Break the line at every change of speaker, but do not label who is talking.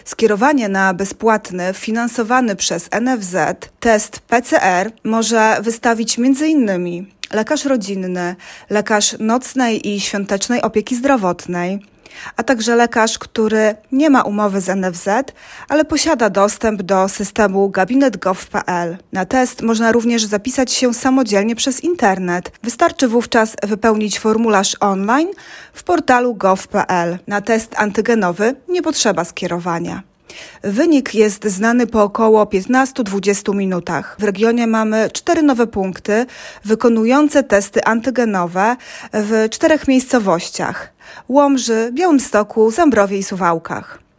Skierowanie na bezpłatny, finansowany przez NFZ test PCR może wystawić m.in. lekarz rodzinny, lekarz nocnej i świątecznej opieki zdrowotnej, a także lekarz, który nie ma umowy z NFZ, ale posiada dostęp do systemu gabinet.gov.pl. Na test można również zapisać się samodzielnie przez internet. Wystarczy wówczas wypełnić formularz online w portalu gov.pl. Na test antygenowy nie potrzeba skierowania. Wynik jest znany po około 15-20 minutach. W regionie mamy 4 nowe punkty wykonujące testy antygenowe w 4 miejscowościach: Łomży, Białymstoku, Zambrowie i Suwałkach.